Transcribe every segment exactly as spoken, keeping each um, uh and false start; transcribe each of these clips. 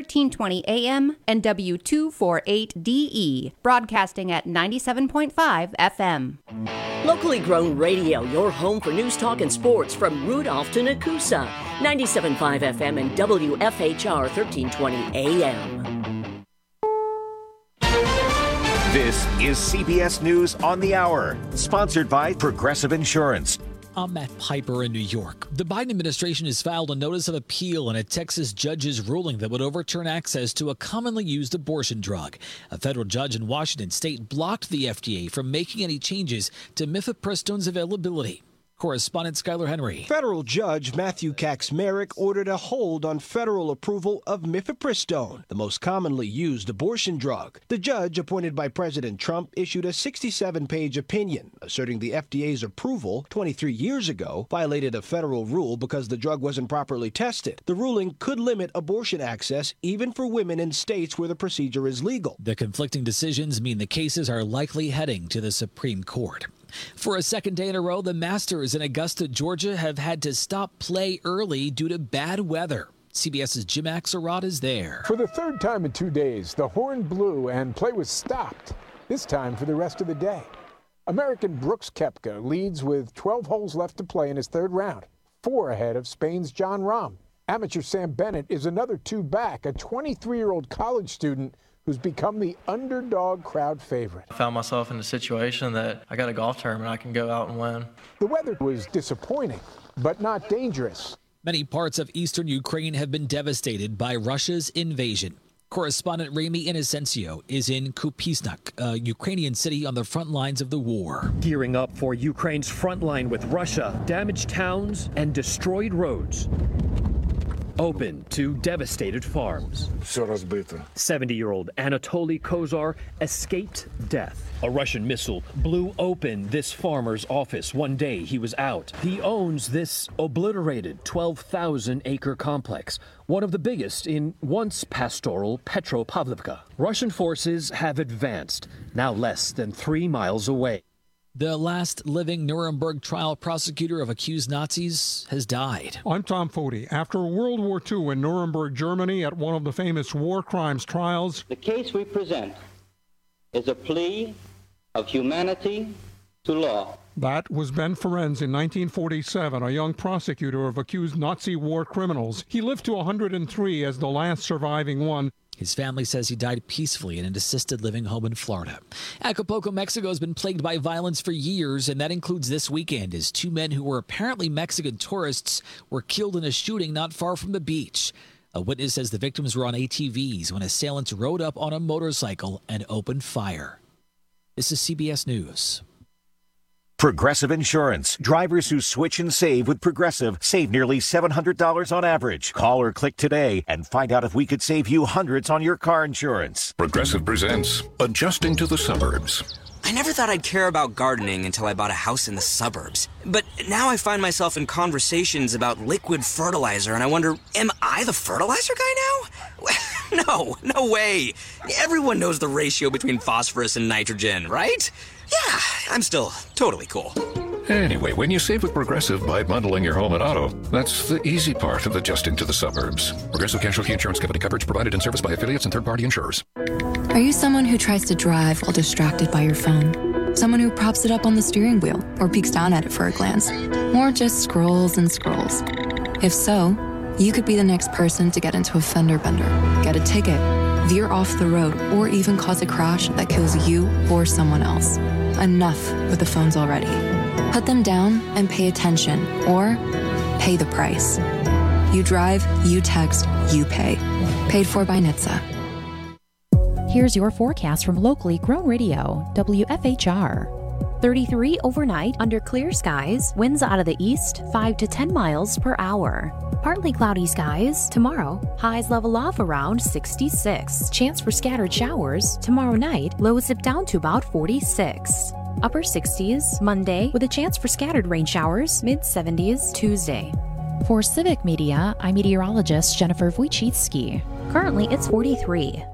thirteen twenty A M and W two forty-eight D E, broadcasting at ninety-seven point five F M. Locally grown radio, your home for news, talk, and sports from Rudolph to Nakusa. ninety-seven point five F M and W F H R thirteen twenty A M. This is C B S News on the Hour, sponsored by Progressive Insurance. I'm Matt Piper in New York. The Biden administration has filed a notice of appeal on a Texas judge's ruling that would overturn access to a commonly used abortion drug. A federal judge in Washington state blocked the F D A from making any changes to mifepristone's availability. Correspondent Skylar Henry. Federal Judge Matthew Kaczmarek ordered a hold on federal approval of mifepristone, the most commonly used abortion drug. The judge, appointed by President Trump, issued a sixty-seven page opinion asserting the F D A's approval twenty-three years ago violated a federal rule because the drug wasn't properly tested. The ruling could limit abortion access even for women in states where the procedure is legal. The conflicting decisions mean the cases are likely heading to the Supreme Court. For a second day in a row, the Masters in Augusta, Georgia have had to stop play early due to bad weather. CBS's Jim Axelrod is there. For the third time in two days, the horn blew and play was stopped, this time for the rest of the day. American Brooks Koepka leads with twelve holes left to play in his third round, four ahead of Spain's Jon Rahm. Amateur Sam Bennett is another two back, a twenty-three-year-old college student who's become the underdog crowd favorite. I found myself in a situation that I got a golf tournament I can go out and win. The weather was disappointing, but not dangerous. Many parts of eastern Ukraine have been devastated by Russia's invasion. Correspondent Remy Inocencio is in Kupisnak, a Ukrainian city on the front lines of the war. Gearing up for Ukraine's front line with Russia, damaged towns and destroyed roads. Open to devastated farms. seventy-year-old Anatoly Kozar escaped death. A Russian missile blew open this farmer's office one day he was out. He owns this obliterated twelve thousand acre complex, one of the biggest in once pastoral Petropavlovka. Russian forces have advanced, now less than three miles away. The last living Nuremberg trial prosecutor of accused Nazis has died. I'm Tom Foti. After World War Two in Nuremberg, Germany, at one of the famous war crimes trials, the case we present is a plea of humanity to law. That was Ben Ferenz in nineteen forty-seven, a young prosecutor of accused Nazi war criminals. He lived to one hundred three as the last surviving one. His family says he died peacefully in an assisted living home in Florida. Acapulco, Mexico has been plagued by violence for years, and that includes this weekend as two men who were apparently Mexican tourists were killed in a shooting not far from the beach. A witness says the victims were on A T Vs when assailants rode up on a motorcycle and opened fire. This is C B S News. Progressive Insurance. Drivers who switch and save with Progressive save nearly seven hundred dollars on average. Call or click today and find out if we could save you hundreds on your car insurance. Progressive presents Adjusting to the Suburbs. I never thought I'd care about gardening until I bought a house in the suburbs. But now I find myself in conversations about liquid fertilizer, and I wonder, am I the fertilizer guy now? No, no way. Everyone knows the ratio between phosphorus and nitrogen, right? Yeah, I'm still totally cool. Anyway, when you save with Progressive by bundling your home and auto, that's the easy part of adjusting to the suburbs. Progressive Casualty Insurance Company. Coverage provided and serviced by affiliates and third-party insurers. Are you someone who tries to drive while distracted by your phone? Someone who props it up on the steering wheel or peeks down at it for a glance? Or just scrolls and scrolls? If so, you could be the next person to get into a fender bender, get a ticket, veer off the road, or even cause a crash that kills you or someone else. Enough with the phones already. Put them down and pay attention, or pay the price. You drive, you text, you pay. Paid for by N H T S A. Here's your forecast from locally grown radio, W F H R. thirty-three overnight under clear skies, winds out of the east, five to ten miles per hour. Partly cloudy skies tomorrow, highs level off around sixty-six. Chance for scattered showers tomorrow night, lows dip down to about forty-six. Upper sixties Monday with a chance for scattered rain showers, mid seventies Tuesday. For Civic Media, I'm meteorologist Jennifer Wojcicki. Currently it's forty-three.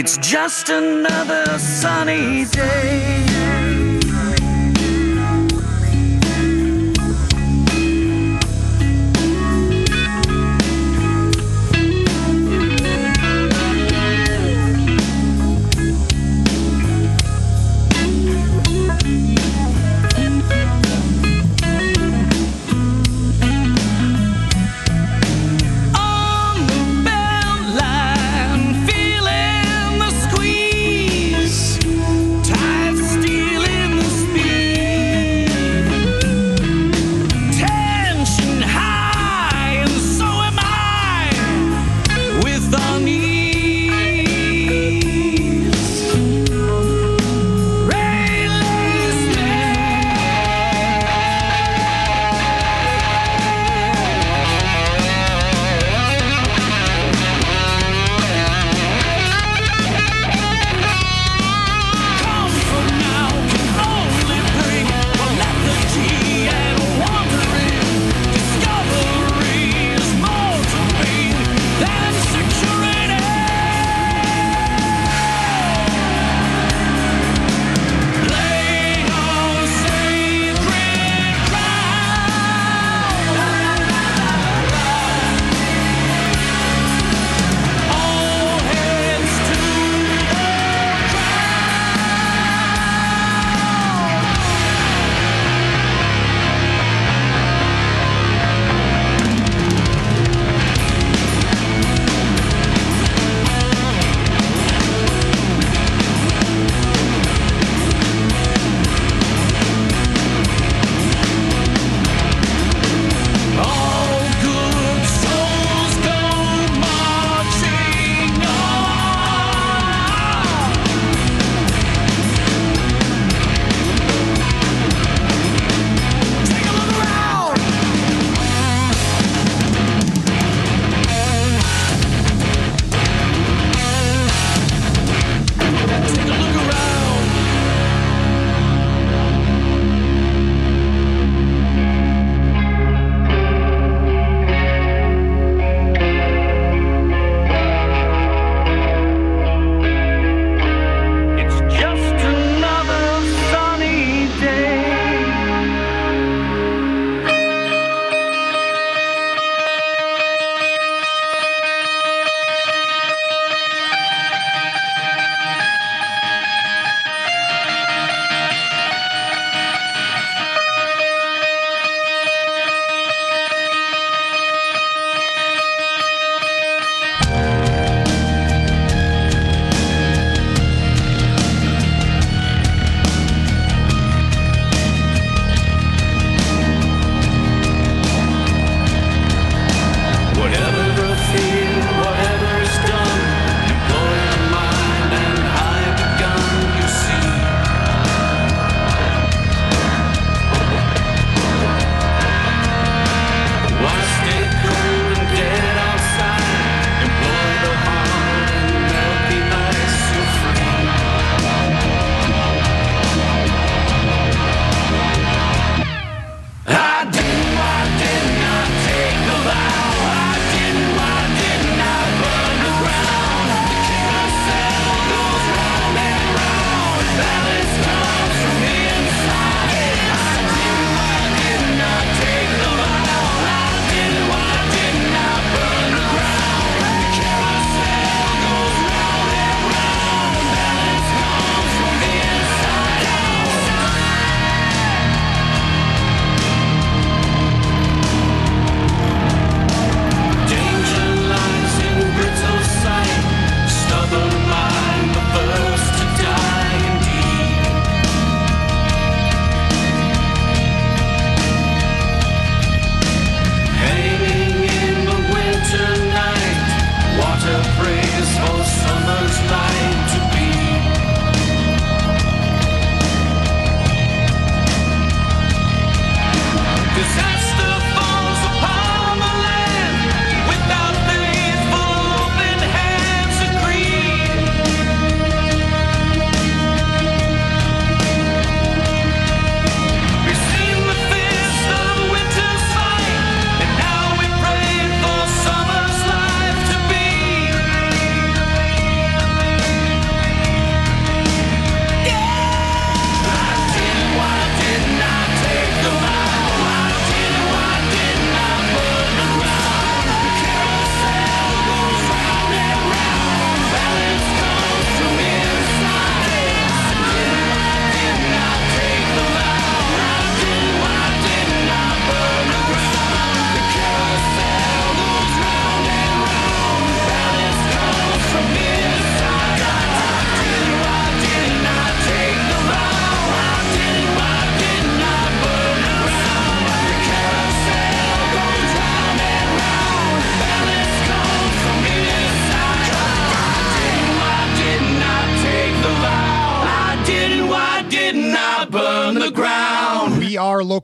It's just another sunny day. Tight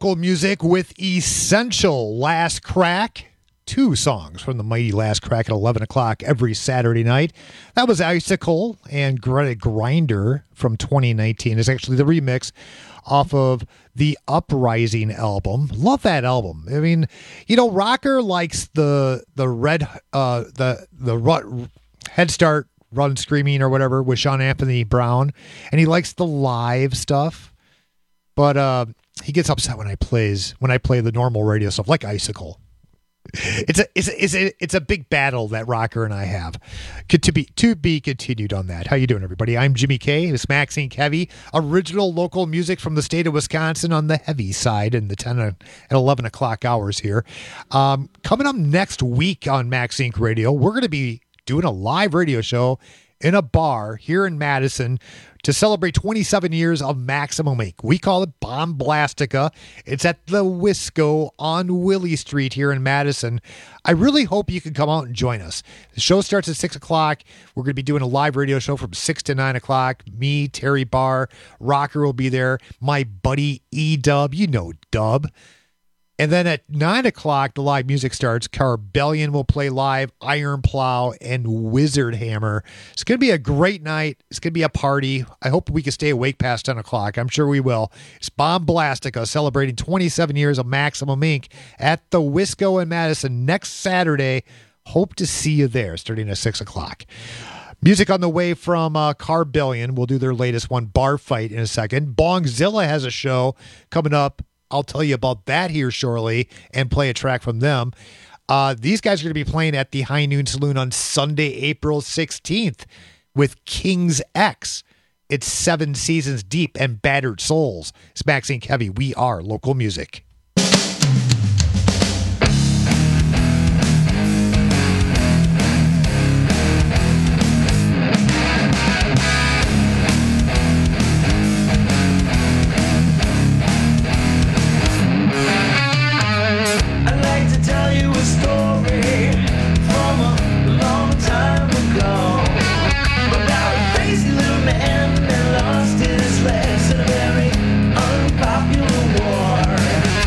local music with Essential Last Crack. Two songs from the mighty Last Crack at eleven o'clock every Saturday night. That was Icicle and Greta Grinder from twenty nineteen. It's actually the remix off of the Uprising album. Love that album. I mean, you know, Rocker likes the the red uh the the rut, Head Start Run Screaming or whatever with Sean Anthony Brown, and he likes the live stuff. But uh, he gets upset when I plays when I play the normal radio stuff like Icicle. It's a it's a, it's a it's a big battle that Rocker and I have. To be to be continued on that. How you doing, everybody? I'm Jimmy K. This is Maxine Heavy, original local music from the state of Wisconsin on the heavy side in the ten and eleven o'clock hours here. Um, coming up next week on Maxine Radio, we're going to be doing a live radio show in a bar here in Madison to celebrate twenty-seven years of Maximum Ink. We call it Bomblastica. It's at the Wisco on Willie Street here in Madison. I really hope you can come out and join us. The show starts at six o'clock. We're going to be doing a live radio show from six to nine o'clock. Me, Terry Barr, Rocker will be there. My buddy E-Dub, you know Dub. And then at nine o'clock, the live music starts. Carbellion will play live, Iron Plow, and Wizard Hammer. It's going to be a great night. It's going to be a party. I hope we can stay awake past ten o'clock. I'm sure we will. It's Bomblastica celebrating twenty-seven years of Maximum Ink at the Wisco in Madison next Saturday. Hope to see you there starting at six o'clock. Music on the way from uh, Carbellion. We'll do their latest one, Bar Fight, in a second. Bongzilla has a show coming up. I'll tell you about that here shortly and play a track from them. Uh, these guys are going to be playing at the High Noon Saloon on Sunday, April sixteenth with King's X. It's Seven Seasons Deep and Battered Souls. It's Maxine Heavy. We are local music. Man that lost his legs in a very unpopular war.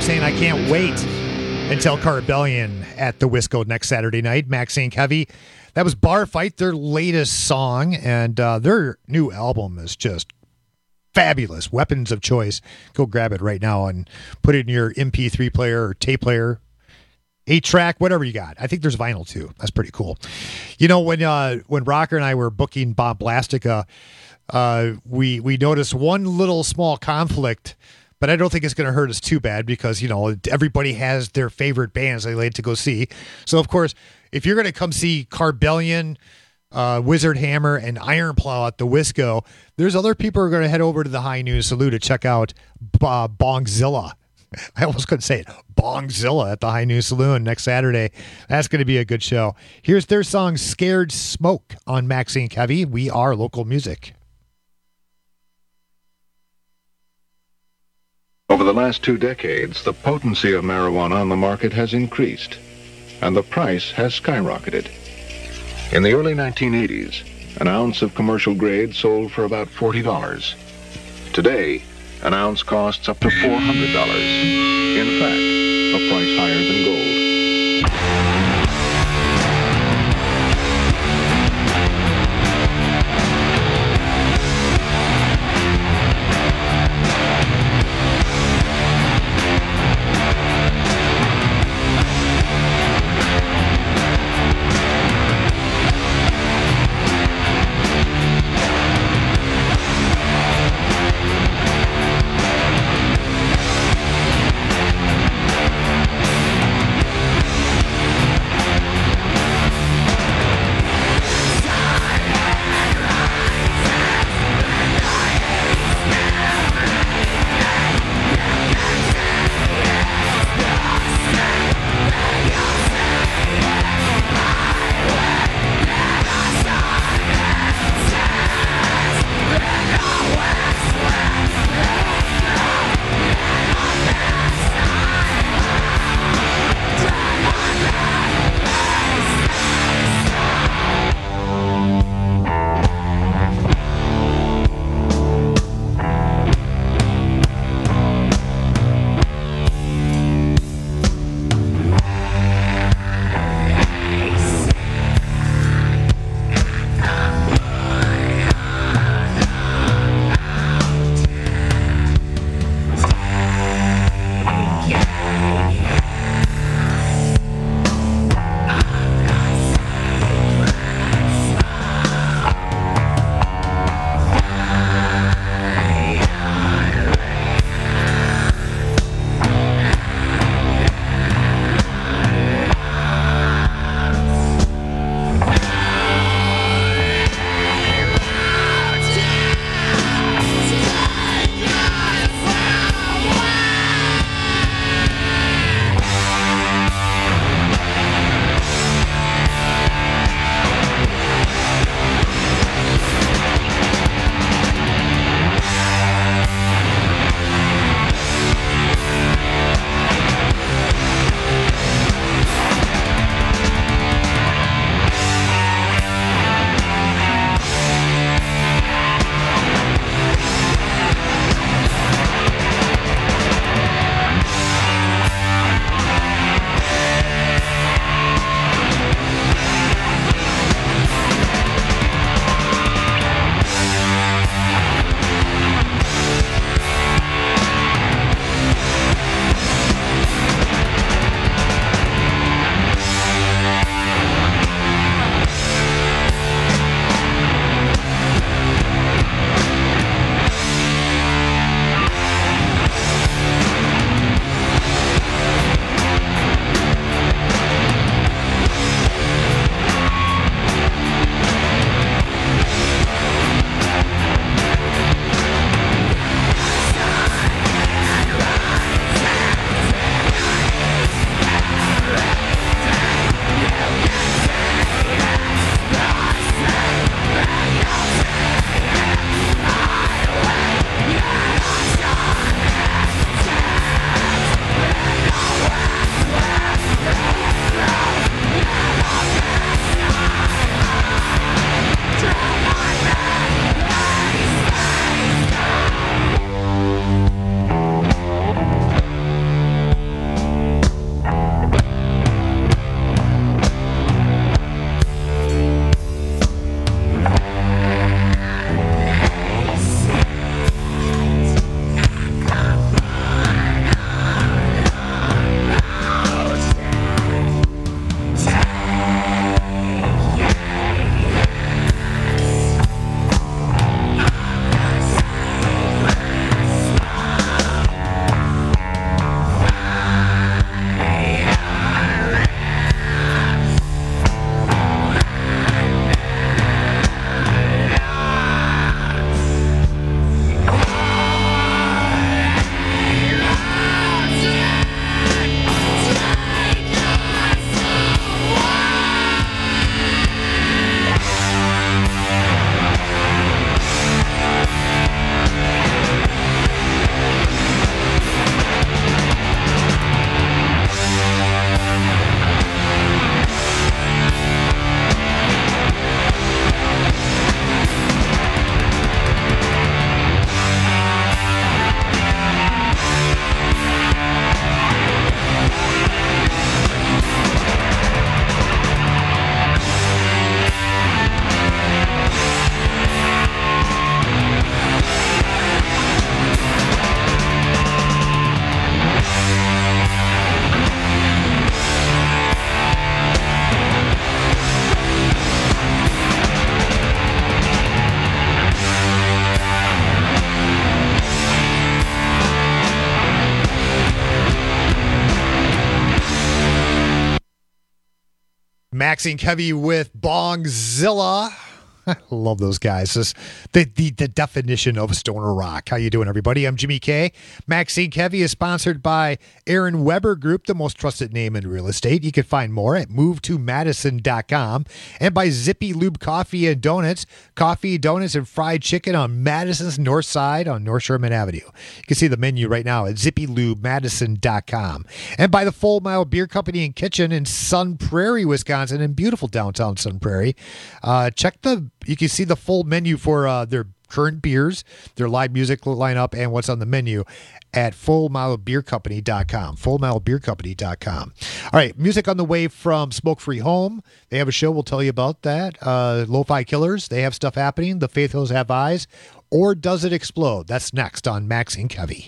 saying I can't wait until Carbellion at the Wisco next Saturday night. Maxine Kevy. That was Bar Fight, their latest song, and uh, their new album is just fabulous. Weapons of Choice. Go grab it right now and put it in your M P three player or tape player, eight track, whatever you got. I think there's vinyl too. That's pretty cool. You know, when uh, when Rocker and I were booking Bob Blastica, uh, we we noticed one little small conflict. But I don't think it's going to hurt us too bad because, you know, everybody has their favorite bands they like to go see. So, of course, if you're going to come see Carbellion, uh, Wizard Hammer, and Iron Plow at the Wisco, there's other people who are going to head over to the High News Saloon to check out uh, Bongzilla. I almost couldn't say it. Bongzilla at the High News Saloon next Saturday. That's going to be a good show. Here's their song Scared Smoke on Maxine Kevy. We are local music. Over the last two decades, the potency of marijuana on the market has increased, and the price has skyrocketed. In the early nineteen eighties, an ounce of commercial grade sold for about forty dollars. Today, an ounce costs up to four hundred dollars. In fact, a price higher than gold. Maxine Kevy with Bongzilla. I love those guys. This, the, the the definition of a stoner rock. How you doing, everybody? I'm Jimmy K. Maxine Kevy is sponsored by Aaron Weber Group, the most trusted name in real estate. You can find more at move to madison dot com, and by Zippy Lube Coffee and Donuts. Coffee, donuts, and fried chicken on Madison's north side on North Sherman Avenue. You can see the menu right now at zippy lube madison dot com. And by the Full Mile Beer Company and Kitchen in Sun Prairie, Wisconsin, in beautiful downtown Sun Prairie. Uh, check the You can see the full menu for uh, their current beers, their live music lineup, and what's on the menu at full mile beer company dot com. full mile beer company dot com. All right, music on the way from Smoke Free Home. They have a show. We'll tell you about that. Uh, Lo-Fi Killers. They have stuff happening. The Faith Hills Have Eyes. Or Does It Explode? That's next on Maxine Kevy.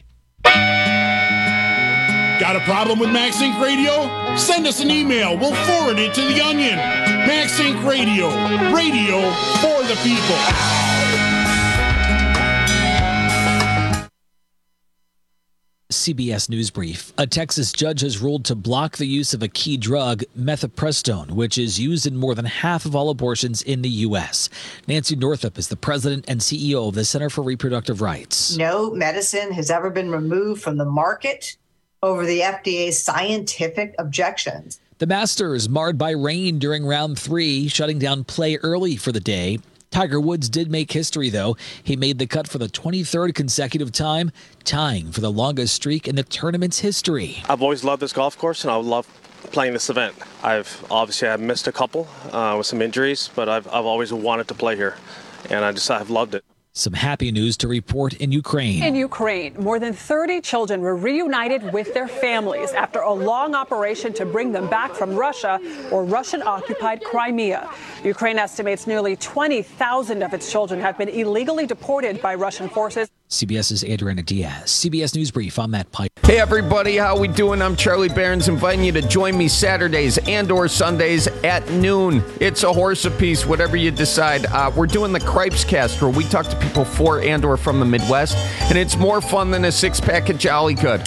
Got a problem with MaxInc Radio? Send us an email. We'll forward it to The Onion. MaxInc Radio. Radio for the people. C B S News Brief. A Texas judge has ruled to block the use of a key drug, mifepristone, which is used in more than half of all abortions in the U S. Nancy Northup is the president and C E O of the Center for Reproductive Rights. No medicine has ever been removed from the market over the F D A's scientific objections. The Masters marred by rain during round three, shutting down play early for the day. Tiger Woods did make history, though. He made the cut for the twenty-third consecutive time, tying for the longest streak in the tournament's history. I've always loved this golf course, and I love playing this event. I've obviously I've missed a couple uh, with some injuries, but I've I've always wanted to play here, and I just I've loved it. Some happy news to report in Ukraine. In Ukraine, more than thirty children were reunited with their families after a long operation to bring them back from Russia or Russian-occupied Crimea. Ukraine estimates nearly twenty thousand of its children have been illegally deported by Russian forces. CBS's Adriana Diaz. C B S News Brief. I'm Matt Pike. Hey everybody, how we doing? I'm Charlie Barons, inviting you to join me Saturdays and or Sundays at noon. It's a horse apiece, whatever you decide. Uh, we're doing the Cripes Cast, where we talk to people for and or from the Midwest, and it's more fun than a six-pack of Jolly Good.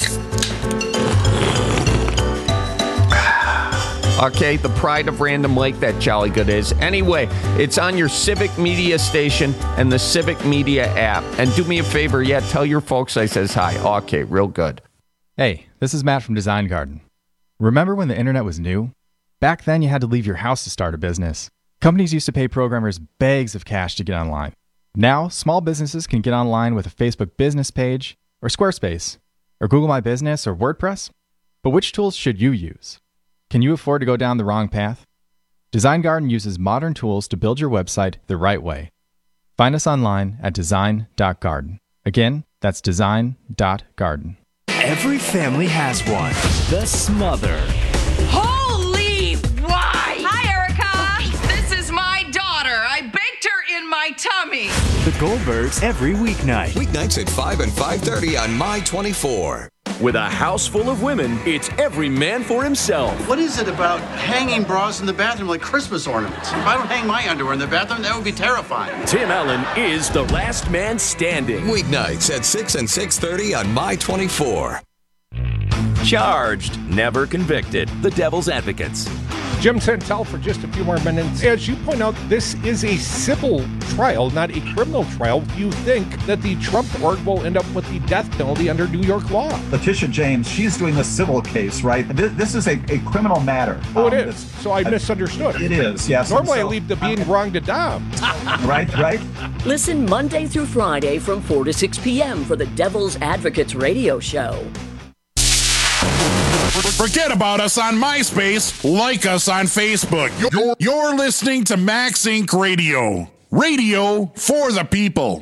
Okay, the pride of Random Lake, that Jolly Good is. Anyway, it's on your Civic Media station and the Civic Media app. And do me a favor, yeah, tell your folks I says hi. Okay, real good. Hey, this is Matt from Design Garden. Remember when the internet was new? Back then, you had to leave your house to start a business. Companies used to pay programmers bags of cash to get online. Now, small businesses can get online with a Facebook business page, or Squarespace, or Google My Business, or WordPress. But which tools should you use? Can you afford to go down the wrong path? Design Garden uses modern tools to build your website the right way. Find us online at design dot garden. Again, that's design dot garden. Every family has one. The Smother. Holy why! Hi, Erica! This is my daughter. I baked her in my tummy. The Goldbergs every weeknight. Weeknights at five and five thirty on My twenty-four. With a house full of women, it's every man for himself. What is it about hanging bras in the bathroom like Christmas ornaments? If I don't hang my underwear in the bathroom, that would be terrifying. Tim Allen is the last man standing. Weeknights at six and six thirty on My twenty-four. Charged, never convicted. The Devil's Advocates. Jim Santel for just a few more minutes. As you point out, this is a civil trial, not a criminal trial. You think that the Trump board will end up with the death penalty under New York law. Letitia James, she's doing the civil case, right? This, this is a, a criminal matter. Oh, um, it is. So I misunderstood. It is, yes. Normally so, I leave the being wrong to Dom. Right, right. Listen Monday through Friday from four to six p.m. for the Devil's Advocates radio show. Forget about us on MySpace. Like us on Facebook. You're, you're listening to MaxInc Radio. Radio for the people.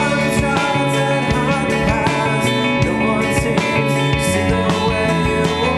No one seems to see the way you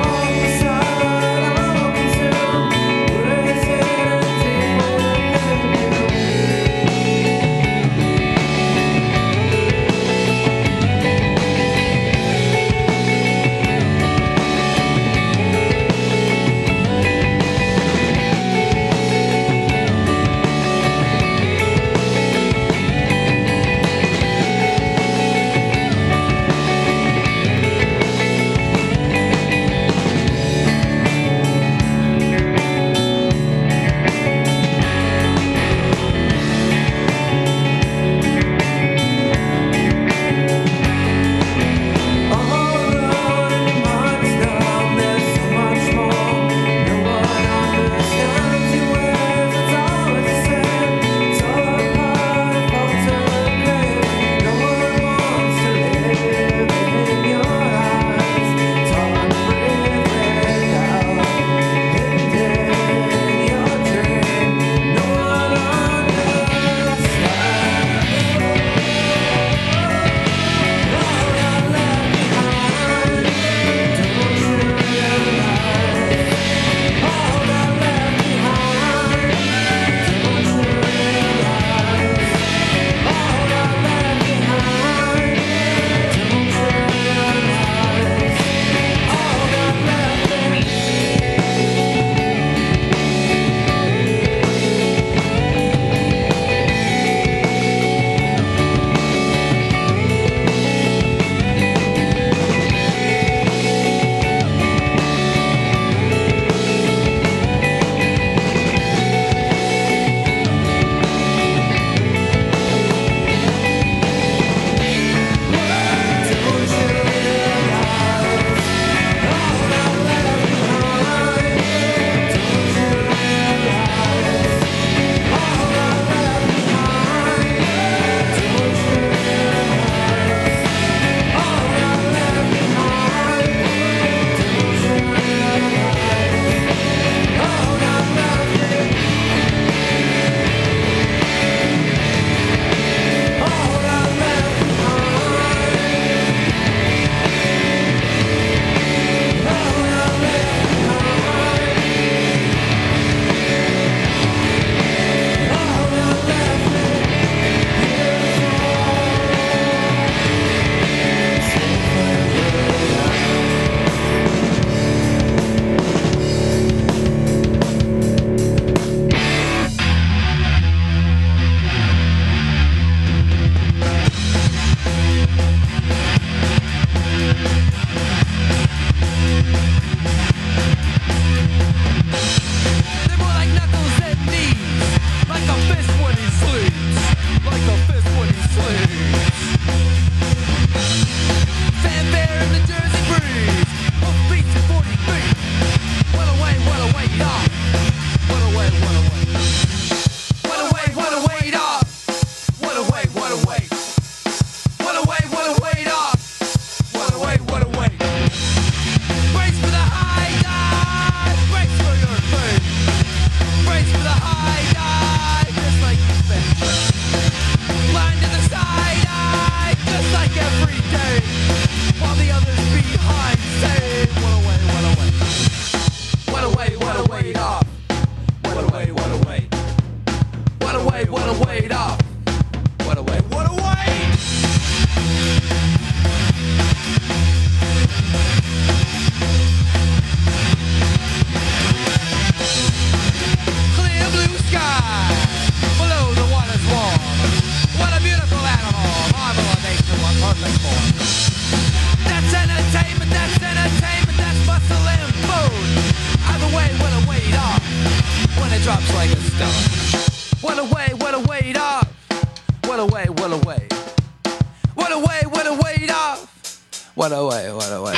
a weight off. What a way, what a way. What a way, what a weight off. What a way, what a way.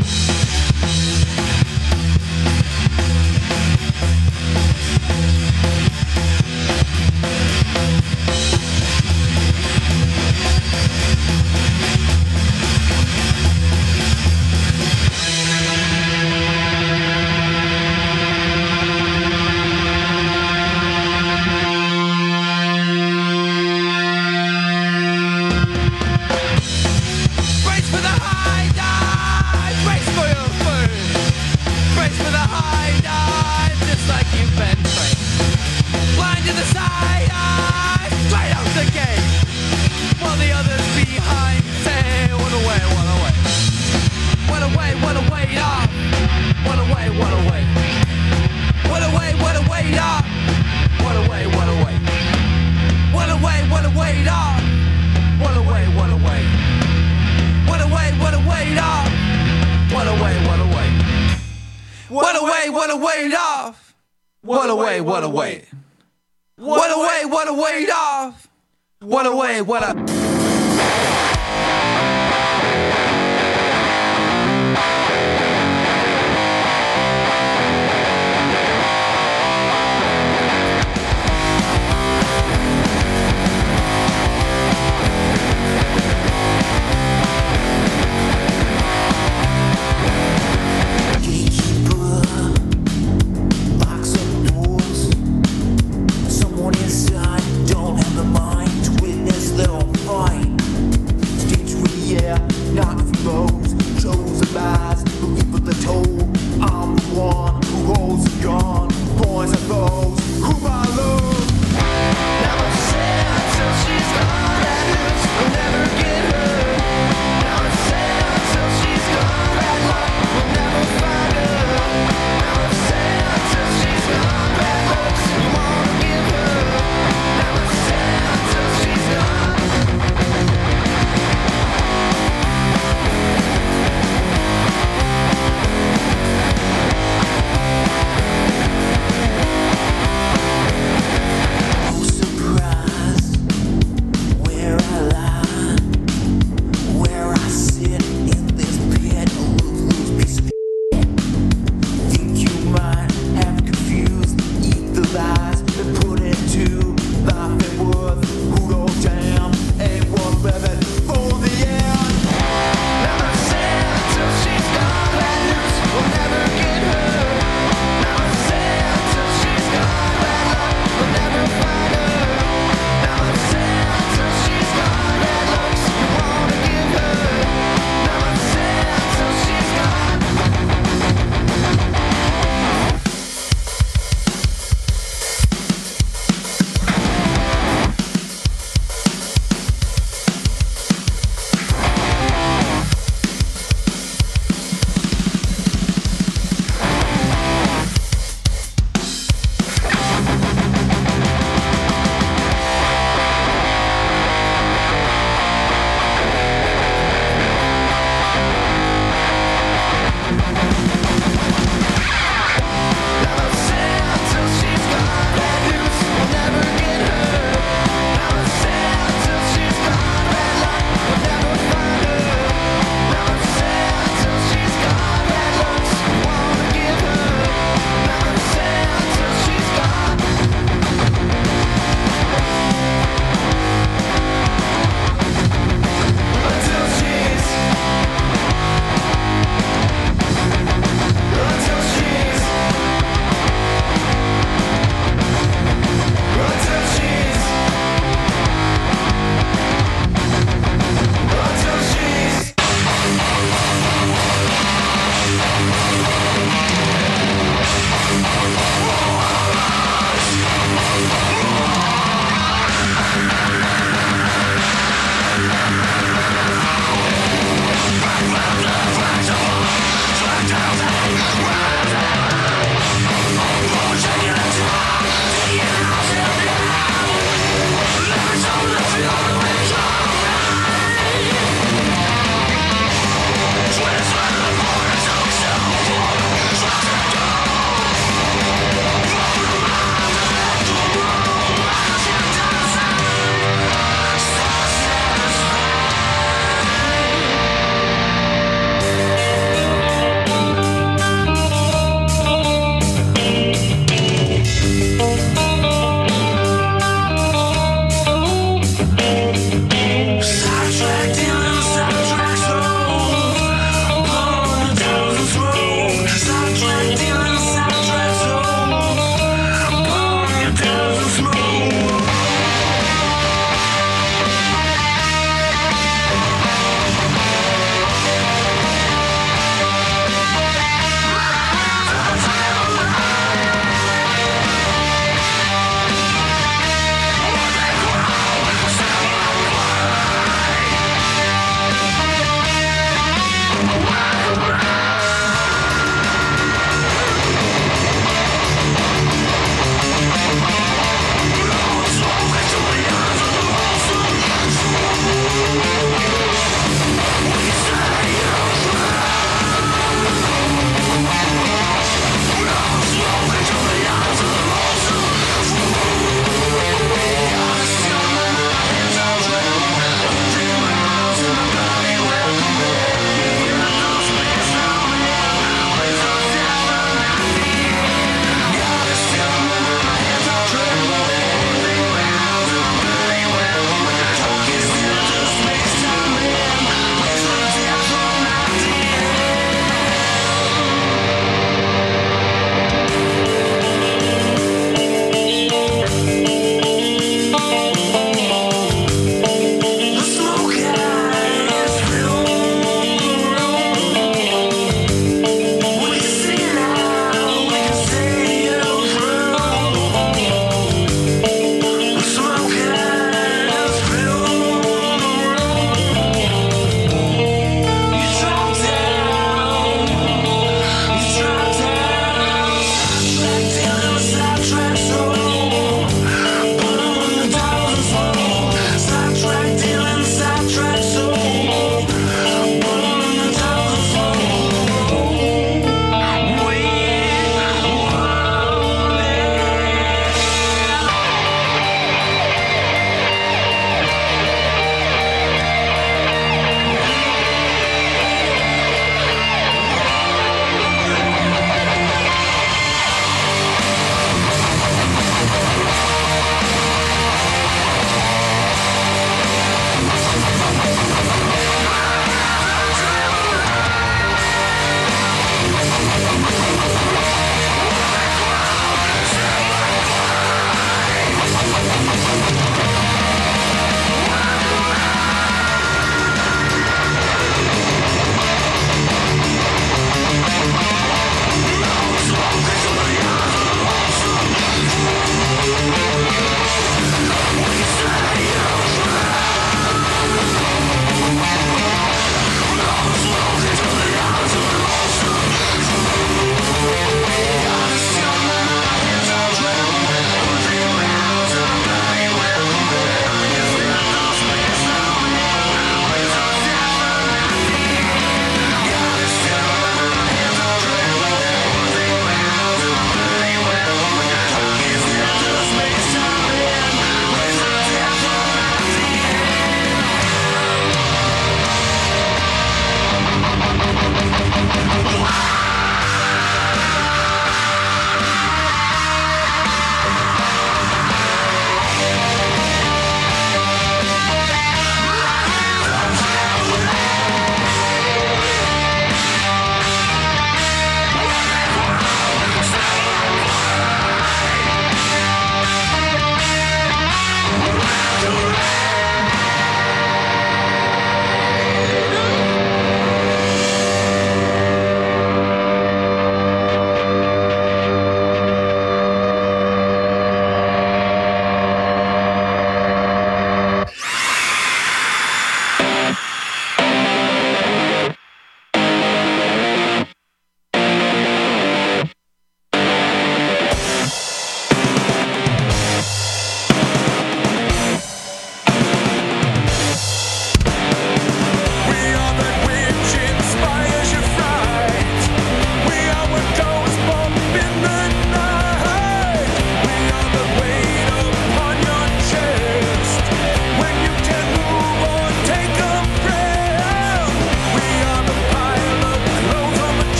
What a way, what a way. What a way, what a weight off. What a way, what a... Someone inside don't have the mind to witness their own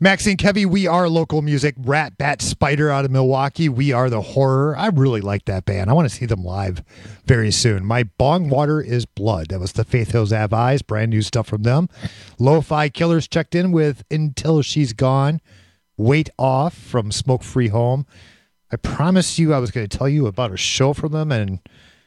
Maxine Kevy, we are local music. Rat, Bat, Spider out of Milwaukee. We are the horror. I really like that band. I want to see them live very soon. My Bong Water is Blood. That was the Faith Hills Have Eyes. Brand new stuff from them. Lo-Fi Killers checked in with Until She's Gone. Weight Off from Smoke Free Home. I promised you I was going to tell you about a show from them, and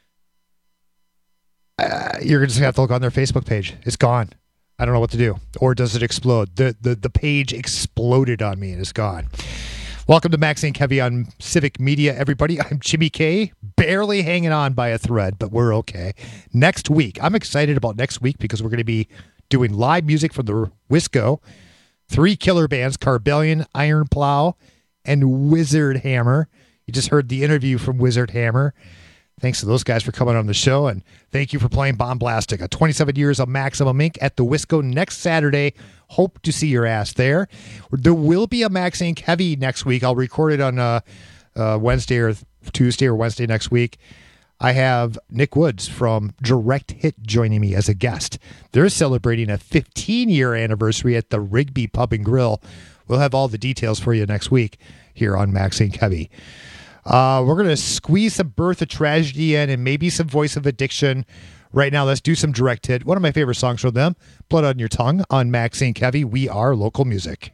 uh, you're just going to have to look on their Facebook page. It's gone. I don't know what to do. Or does it explode? The, the the page exploded on me and it's gone. Welcome to Maxine Kevy on Civic Media, everybody. I'm Jimmy K, barely hanging on by a thread, but we're okay. Next week, I'm excited about next week because we're going to be doing live music from the Wisco. Three killer bands, Carbellion, Iron Plow, and Wizard Hammer. You just heard the interview from Wizard Hammer. Thanks to those guys for coming on the show, and thank you for playing Bombastic. A twenty-seven years of Maximum Ink at the Wisco next Saturday. Hope to see your ass there. There will be a Maxine Kevy next week. I'll record it on uh, uh, Wednesday or Tuesday or Wednesday next week. I have Nick Woods from Direct Hit joining me as a guest. They're celebrating a fifteen-year anniversary at the Rigby Pub and Grill. We'll have all the details for you next week here on Maxine Kevy. Uh, we're going to squeeze some Birth of Tragedy in and maybe some Voice of Addiction. Right now, let's do some Direct Hit. One of my favorite songs from them, Blood on Your Tongue on Maxine Kevy. We are local music.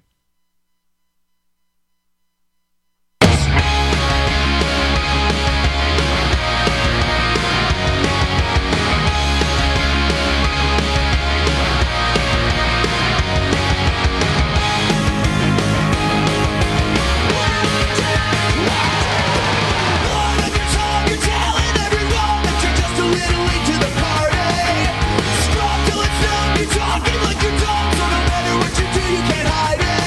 Talking like you're dumb, so no matter what you do, you can't hide it.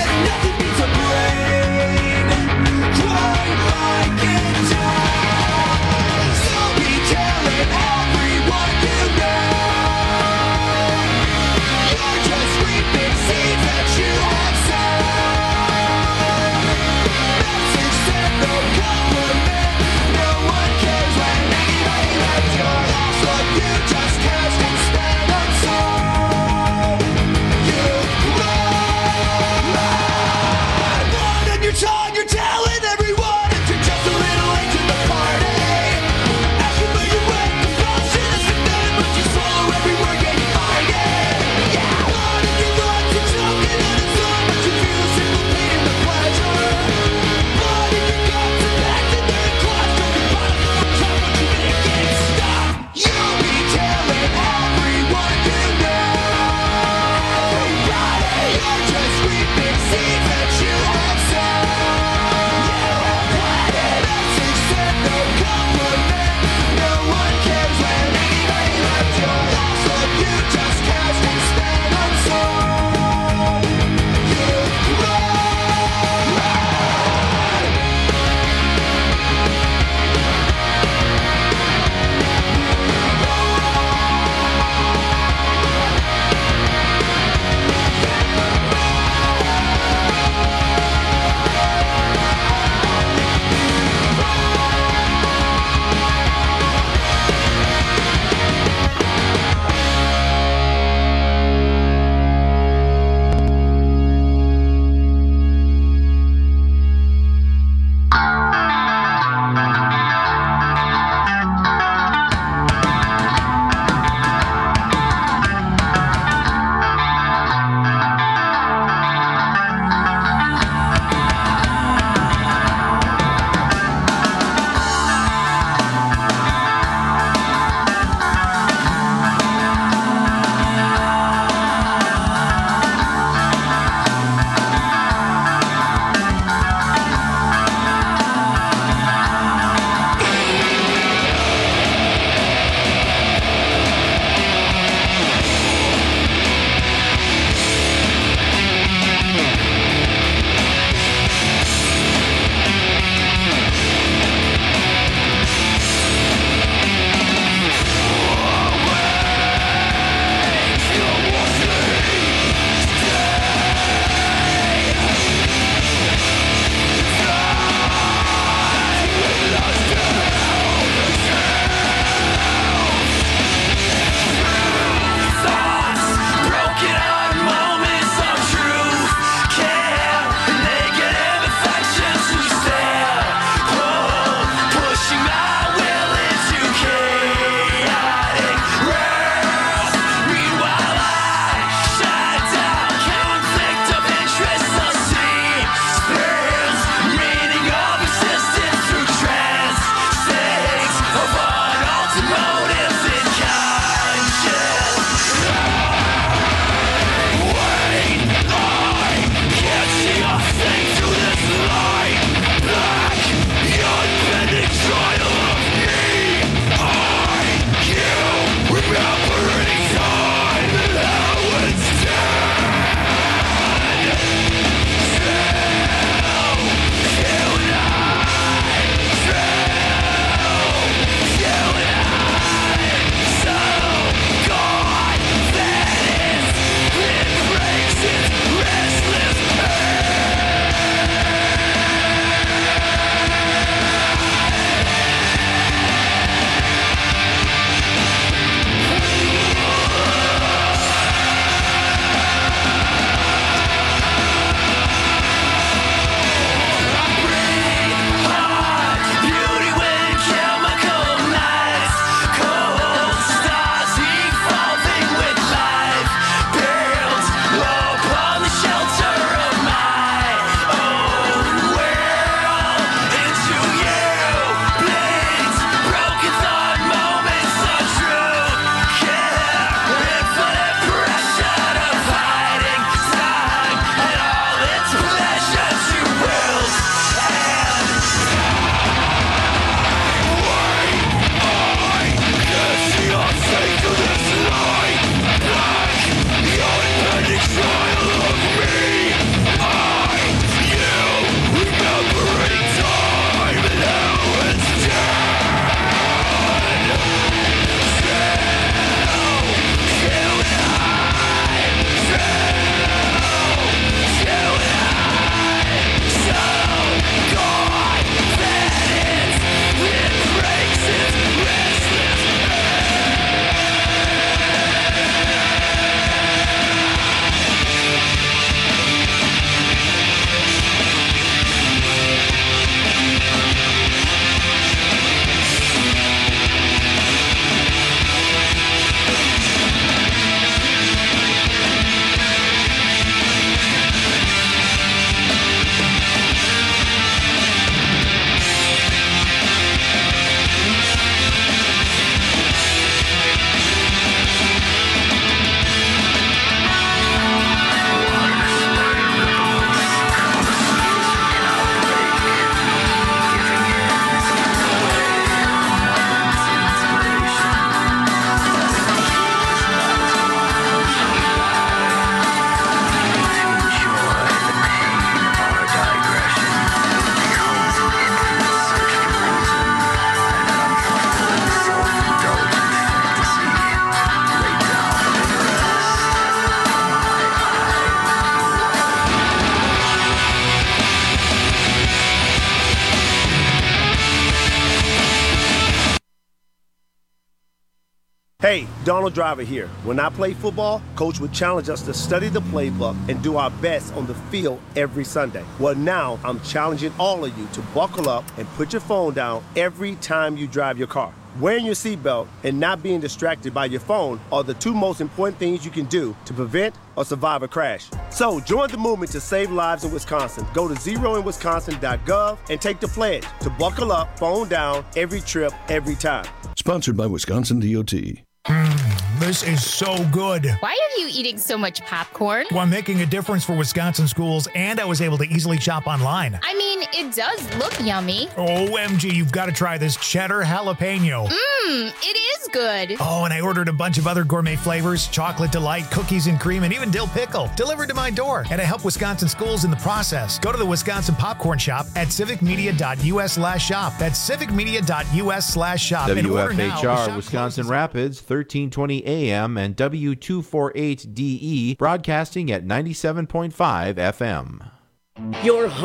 Hey, Donald Driver here. When I played football, Coach would challenge us to study the playbook and do our best on the field every Sunday. Well, now I'm challenging all of you to buckle up and put your phone down every time you drive your car. Wearing your seatbelt and not being distracted by your phone are the two most important things you can do to prevent or survive a crash. So join the movement to save lives in Wisconsin. Go to zero in wisconsin dot gov and take the pledge to buckle up, phone down, every trip, every time. Sponsored by Wisconsin D O T. Mm, this is so good. Why are you eating so much popcorn? Well, I'm making a difference for Wisconsin schools, and I was able to easily shop online. I mean, it does look yummy. O M G, you've got to try this cheddar jalapeno. Mmm, it is good. Oh, and I ordered a bunch of other gourmet flavors, chocolate delight, cookies and cream, and even dill pickle, delivered to my door. And I help Wisconsin schools in the process. Go to the Wisconsin Popcorn Shop at civicmedia.us slash shop. That's civicmedia.us slash shop. W F H R Wisconsin Rapids, thirteen twenty A M and W two forty-eight D E, broadcasting at ninety-seven point five F M. Your